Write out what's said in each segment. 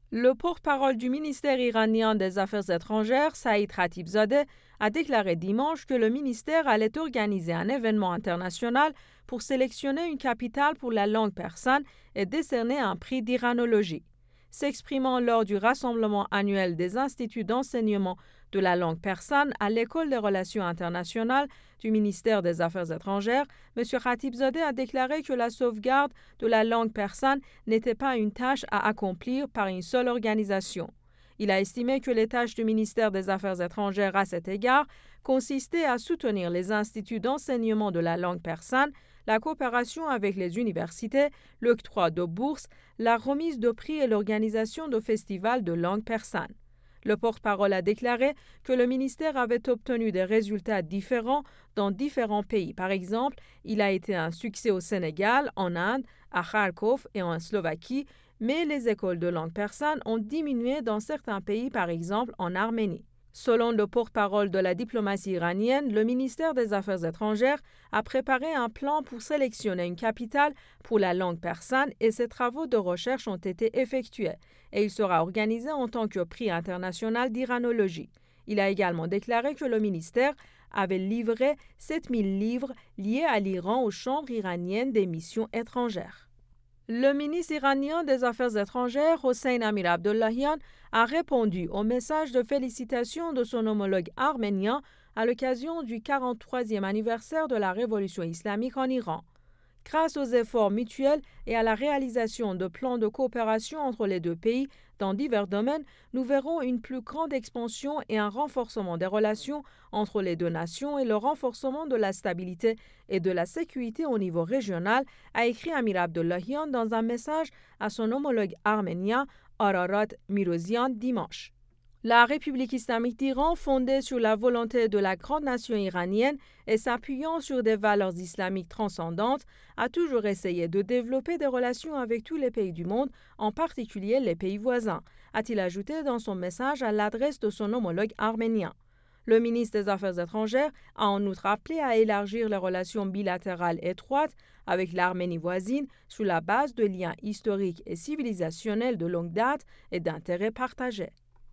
Le porte-parole du ministère iranien des Affaires étrangères, Saïd Khatibzadeh, a déclaré dimanche que le ministère allait organiser un événement international pour sélectionner une capitale pour la langue persane et décerner un prix d'iranologie. S'exprimant lors du rassemblement annuel des instituts d'enseignement de la langue persane à l'École des relations internationales du ministère des Affaires étrangères, M. Khatibzadeh a déclaré que la sauvegarde de la langue persane n'était pas une tâche à accomplir par une seule organisation. Il a estimé que les tâches du ministère des Affaires étrangères à cet égard consistaient à soutenir les instituts d'enseignement de la langue persane, la coopération avec les universités, l'octroi de bourses, la remise de prix et l'organisation de festivals de langue persane. Le porte-parole a déclaré que le ministère avait obtenu des résultats différents dans différents pays. Par exemple, il a été un succès au Sénégal, en Inde, à Kharkov et en Slovaquie, mais les écoles de langue persane ont diminué dans certains pays, par exemple en Arménie. Selon le porte-parole de la diplomatie iranienne, le ministère des Affaires étrangères a préparé un plan pour sélectionner une capitale pour la langue persane et ces travaux de recherche ont été effectués et il sera organisé en tant que prix international d'iranologie. Il a également déclaré que le ministère avait livré 7000 livres liés à l'Iran aux chambres iraniennes des missions étrangères. Le ministre iranien des Affaires étrangères, Hossein Amir-Abdollahian, a répondu au message de félicitations de son homologue arménien à l'occasion du 43e anniversaire de la révolution islamique en Iran. Grâce aux efforts mutuels et à la réalisation de plans de coopération entre les deux pays dans divers domaines, nous verrons une plus grande expansion et un renforcement des relations entre les deux nations et le renforcement de la stabilité et de la sécurité au niveau régional, a écrit Amir Abdollahian dans un message à son homologue arménien Ararat Mirzoyan dimanche. La République islamique d'Iran, fondée sur la volonté de la grande nation iranienne et s'appuyant sur des valeurs islamiques transcendantes, a toujours essayé de développer des relations avec tous les pays du monde, en particulier les pays voisins, a-t-il ajouté dans son message à l'adresse de son homologue arménien. Le ministre des Affaires étrangères a en outre appelé à élargir les relations bilatérales étroites avec l'Arménie voisine sur la base de liens historiques et civilisationnels de longue date et d'intérêts partagés.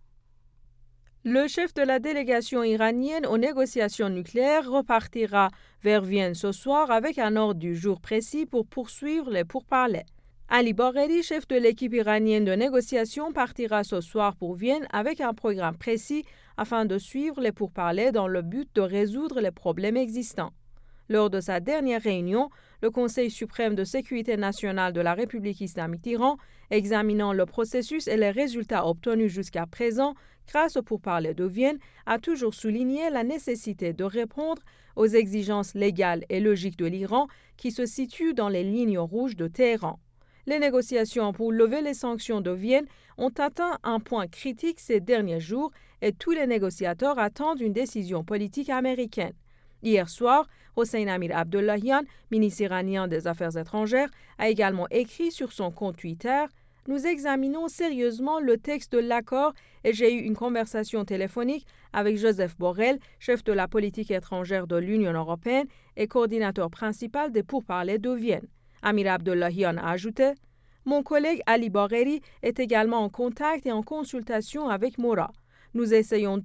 Le chef de la délégation iranienne aux négociations nucléaires repartira vers Vienne ce soir avec un ordre du jour précis pour poursuivre les pourparlers. Ali Bagheri, chef de l'équipe iranienne de négociation, partira ce soir pour Vienne avec un programme précis afin de suivre les pourparlers dans le but de résoudre les problèmes existants. Lors de sa dernière réunion, le Conseil suprême de sécurité nationale de la République islamique d'Iran, examinant le processus et les résultats obtenus jusqu'à présent grâce aux pourparlers de Vienne, a toujours souligné la nécessité de répondre aux exigences légales et logiques de l'Iran qui se situent dans les lignes rouges de Téhéran. Les négociations pour lever les sanctions de Vienne ont atteint un point critique ces derniers jours et tous les négociateurs attendent une décision politique américaine. Hier soir, Hossein Amir-Abdollahian, ministre iranien des Affaires étrangères, a également écrit sur son compte Twitter « Nous examinons sérieusement le texte de l'accord et j'ai eu une conversation téléphonique avec Joseph Borrell, chef de la politique étrangère de l'Union européenne et coordinateur principal des pourparlers de Vienne. » Amir Abdollahian a ajouté « Mon collègue Ali Bagheri est également en contact et en consultation avec Mora. Nous essayons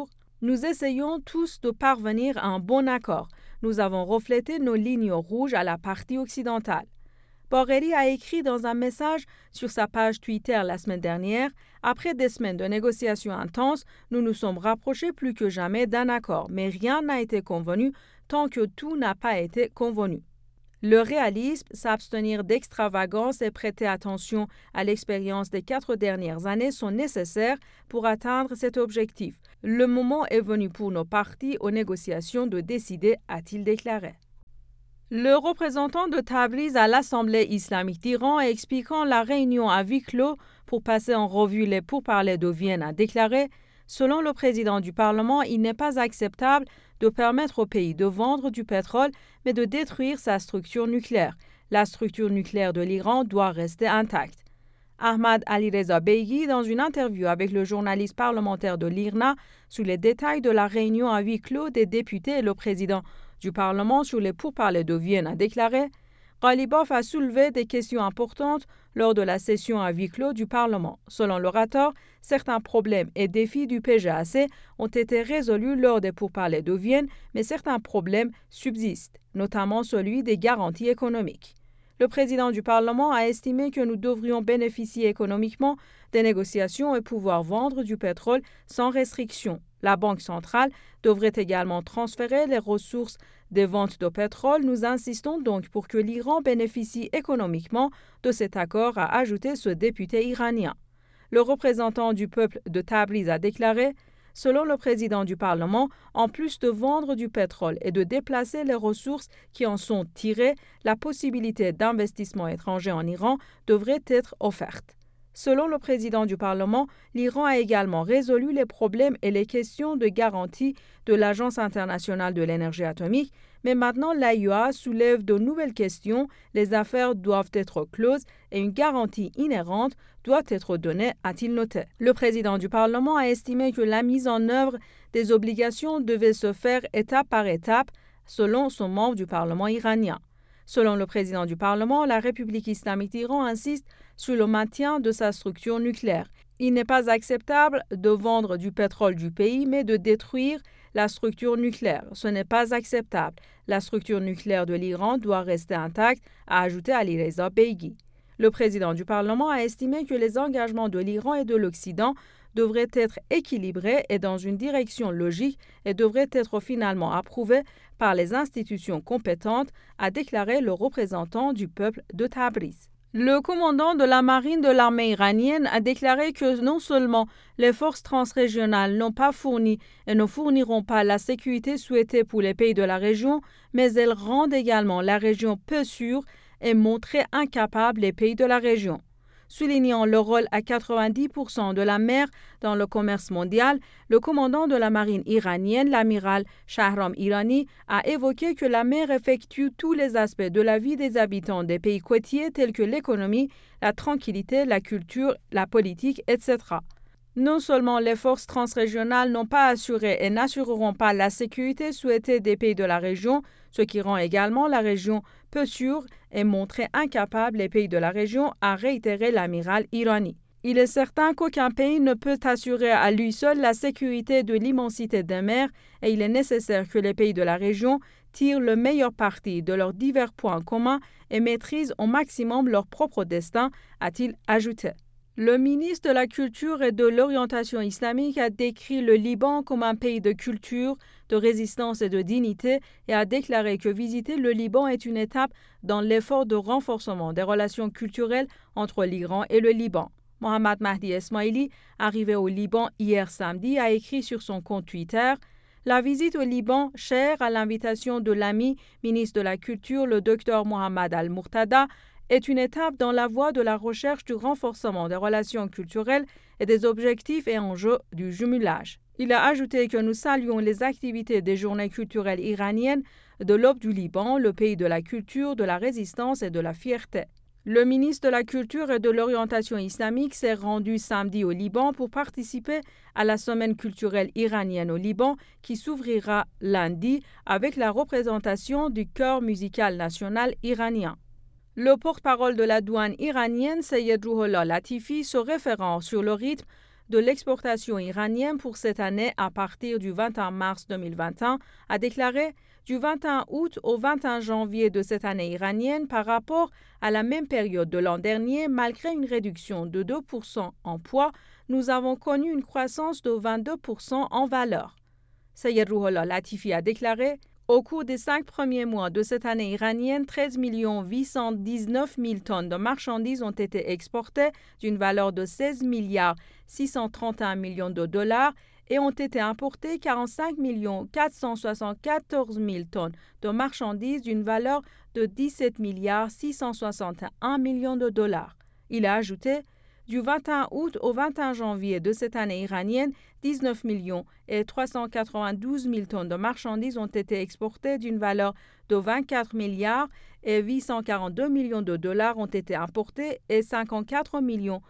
tous de parvenir à un bon accord. Nous avons reflété nos lignes rouges à la partie occidentale. » Bagheri a écrit dans un message sur sa page Twitter la semaine dernière « Après des semaines de négociations intenses, nous nous sommes rapprochés plus que jamais d'un accord, mais rien n'a été convenu tant que tout n'a pas été convenu. » Le réalisme, s'abstenir d'extravagance et prêter attention à l'expérience des 4 dernières années sont nécessaires pour atteindre cet objectif. Le moment est venu pour nos parties aux négociations de décider, a-t-il déclaré. Le représentant de Tabriz à l'Assemblée islamique d'Iran, expliquant la réunion à huis clos pour passer en revue les pourparlers de Vienne, a déclaré « Selon le président du Parlement, il n'est pas acceptable de permettre au pays de vendre du pétrole, mais de détruire sa structure nucléaire. La structure nucléaire de l'Iran doit rester intacte. » Ahmad Alireza Beighi, dans une interview avec le journaliste parlementaire de l'IRNA sur les détails de la réunion à huis clos des députés et le président du Parlement sur les pourparlers de Vienne, a déclaré « Ghalibaf a soulevé des questions importantes lors de la session à huis clos du Parlement. Selon l'orateur, certains problèmes et défis du PGAC ont été résolus lors des pourparlers de Vienne, mais certains problèmes subsistent, notamment celui des garanties économiques. Le président du Parlement a estimé que nous devrions bénéficier économiquement des négociations et pouvoir vendre du pétrole sans restriction. La Banque centrale devrait également transférer les ressources des ventes de pétrole. Nous insistons donc pour que l'Iran bénéficie économiquement de cet accord, a ajouté ce député iranien. Le représentant du peuple de Tabriz a déclaré: selon le président du Parlement, en plus de vendre du pétrole et de déplacer les ressources qui en sont tirées, la possibilité d'investissement étranger en Iran devrait être offerte. Selon le président du Parlement, l'Iran a également résolu les problèmes et les questions de garantie de l'Agence internationale de l'énergie atomique, mais maintenant l'AIEA soulève de nouvelles questions, les affaires doivent être closes et une garantie inhérente doit être donnée, a-t-il noté. Le président du Parlement a estimé que la mise en œuvre des obligations devait se faire étape par étape, selon son membre du Parlement iranien. Selon le président du Parlement, la République islamique d'Iran insiste sur le maintien de sa structure nucléaire. Il n'est pas acceptable de vendre du pétrole du pays, mais de détruire la structure nucléaire. Ce n'est pas acceptable. La structure nucléaire de l'Iran doit rester intacte, a ajouté Alireza Beighi. Le président du Parlement a estimé que les engagements de l'Iran et de l'Occident devraient être équilibrés et dans une direction logique et devraient être finalement approuvés par les institutions compétentes, a déclaré le représentant du peuple de Tabriz. Le commandant de la marine de l'armée iranienne a déclaré que non seulement les forces transrégionales n'ont pas fourni et ne fourniront pas la sécurité souhaitée pour les pays de la région, mais elles rendent également la région peu sûre et montrent incapables les pays de la région. Soulignant le rôle à 90% de la mer dans le commerce mondial, le commandant de la marine iranienne, l'amiral Shahram Irani, a évoqué que la mer effectue tous les aspects de la vie des habitants des pays côtiers tels que l'économie, la tranquillité, la culture, la politique, etc. Non seulement les forces transrégionales n'ont pas assuré et n'assureront pas la sécurité souhaitée des pays de la région, ce qui rend également la région peu sûre et montrer incapable les pays de la région, a réitéré l'amiral Irani. Il est certain qu'aucun pays ne peut assurer à lui seul la sécurité de l'immensité des mers et il est nécessaire que les pays de la région tirent le meilleur parti de leurs divers points communs et maîtrisent au maximum leur propre destin, a-t-il ajouté. Le ministre de la Culture et de l'Orientation islamique a décrit le Liban comme un pays de culture, de résistance et de dignité et a déclaré que visiter le Liban est une étape dans l'effort de renforcement des relations culturelles entre l'Iran et le Liban. Mohammad Mahdi Esmaili, arrivé au Liban hier samedi, a écrit sur son compte Twitter: la visite au Liban, chère à l'invitation de l'ami ministre de la Culture, le Dr Mohammad Al-Murtada, est une étape dans la voie de la recherche du renforcement des relations culturelles et des objectifs et enjeux du jumelage. Il a ajouté que nous saluons les activités des journées culturelles iraniennes de l'aube du Liban, le pays de la culture, de la résistance et de la fierté. Le ministre de la Culture et de l'Orientation islamique s'est rendu samedi au Liban pour participer à la semaine culturelle iranienne au Liban qui s'ouvrira lundi avec la représentation du chœur musical national iranien. Le porte-parole de la douane iranienne, Seyed Rouhollah Latifi, se référant sur le rythme de l'exportation iranienne pour cette année à partir du 21 mars 2021, a déclaré: du 21 août au 21 janvier de cette année iranienne par rapport à la même période de l'an dernier, malgré une réduction de 2% en poids, nous avons connu une croissance de 22% en valeur. Seyed Rouhollah Latifi a déclaré: au cours des 5 premiers mois de cette année iranienne, 13 819 000 tonnes de marchandises ont été exportées d'une valeur de 16 631 millions de dollars et ont été importées 45 474 000 tonnes de marchandises d'une valeur de 17 661 millions de dollars. Il a ajouté: du 21 août au 21 janvier de cette année iranienne, 19 392 000 tonnes de marchandises ont été exportées d'une valeur de 24 842 millions de dollars ont été importées et 54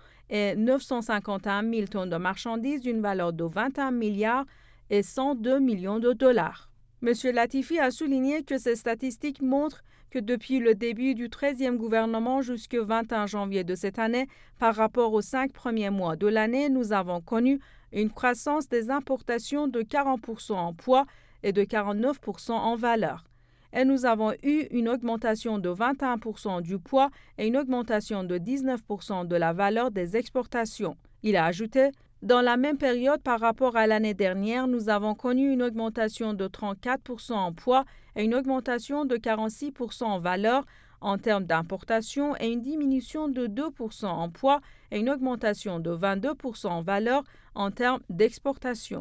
951 000 tonnes de marchandises d'une valeur de 21 102 millions de dollars. M. Latifi a souligné que ces statistiques montrent que depuis le début du 13e gouvernement jusqu'au 21 janvier de cette année, par rapport aux 5 premiers mois de l'année, nous avons connu une croissance des importations de 40% en poids et de 49% en valeur. Et nous avons eu une augmentation de 21% du poids et une augmentation de 19% de la valeur des exportations. Il a ajouté: dans la même période par rapport à l'année dernière, nous avons connu une augmentation de 34% en poids et une augmentation de 46% en valeur en termes d'importation et une diminution de 2% en poids et une augmentation de 22% en valeur en termes d'exportation.